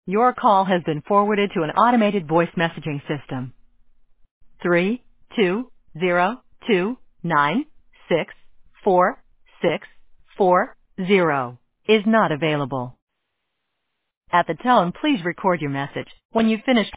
Your call has been forwarded to an automated voice messaging system. 32029646640 is not available. At the tone, please record your message. When you've finished